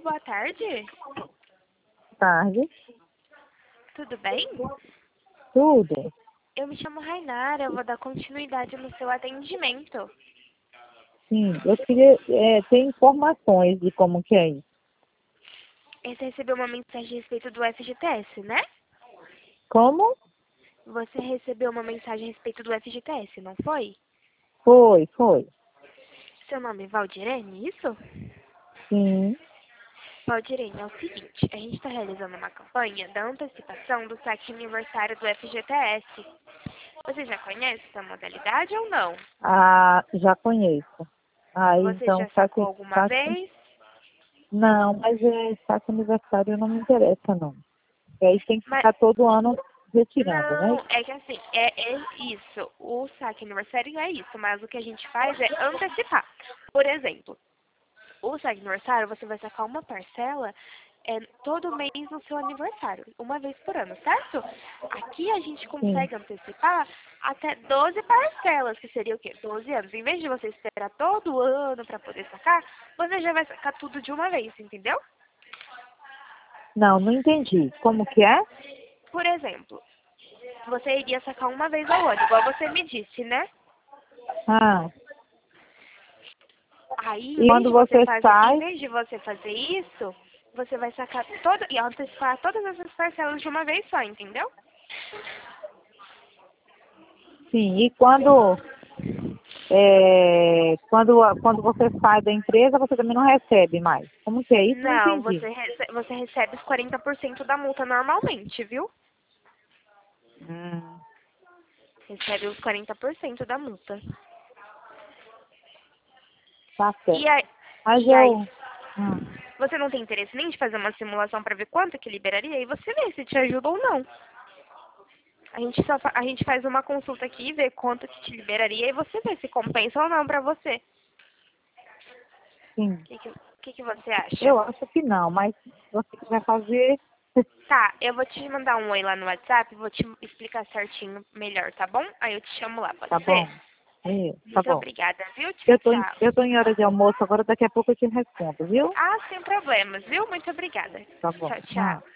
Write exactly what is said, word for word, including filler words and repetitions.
boa tarde. Tarde. Tudo bem? Tudo. Eu me chamo Rainara, eu vou dar continuidade no seu atendimento. Sim, eu queria é, ter informações de como que é isso. Você recebeu uma mensagem a respeito do F G T S, né? Como? Você recebeu uma mensagem a respeito do F G T S, não foi? Foi, foi. Seu nome é Valdirene, isso? Sim. Valdirene, é o seguinte, a gente está realizando uma campanha da antecipação do saque aniversário do F G T S. Você já conhece essa modalidade ou não? Ah, já conheço. Aí, Você então, já saque, sacou alguma saque... vez? Não, mas é, saque aniversário não me interessa, não. E aí tem que Mas, ficar todo ano retirando, né? não, é que assim, é, é isso. O saque aniversário é isso, mas o que a gente faz é antecipar. Por exemplo, o saque aniversário, você vai sacar uma parcela é, todo mês no seu aniversário, uma vez por ano, certo? Aqui a gente Sim. consegue antecipar até doze parcelas, que seria o quê? doze anos. Em vez de você esperar todo ano para poder sacar, você já vai sacar tudo de uma vez, entendeu? Não, não entendi. Como que é? Por exemplo, você iria sacar uma vez ao ano, igual você me disse, né? Ah, Aí, em e vez quando de você você fazer, em sai, vez de você fazer isso, você vai sacar todo e antecipar todas essas parcelas de uma vez só, entendeu? sim, e quando, é, quando, quando você sai da empresa, você também não recebe mais. Como que é isso? Não Não, entendi. você, rece você recebe os quarenta por cento da multa normalmente, viu? Hum, Recebe os quarenta por cento da multa. tá E certo. aí, Mas e aí, eu... hum, você não tem interesse nem de fazer uma simulação para ver quanto que liberaria? E você vê se te ajuda ou não. A gente, só fa a gente faz uma consulta aqui, vê quanto que te liberaria e você vê se compensa ou não para você. sim, O que, que, que, que você acha? eu acho que não, mas se você quiser fazer, Tá, eu vou te mandar um oi lá no WhatsApp, vou te explicar certinho melhor, tá bom? Aí eu te chamo lá, tá pode ser? bom? É, tá Muito bom. obrigada, viu? Tchau, Eu tô, em- tchau. eu tô em hora de almoço agora, daqui a pouco eu te respondo, viu? Ah, sem problemas, viu? Muito obrigada. Tá bom. Tchau, Hum. tchau.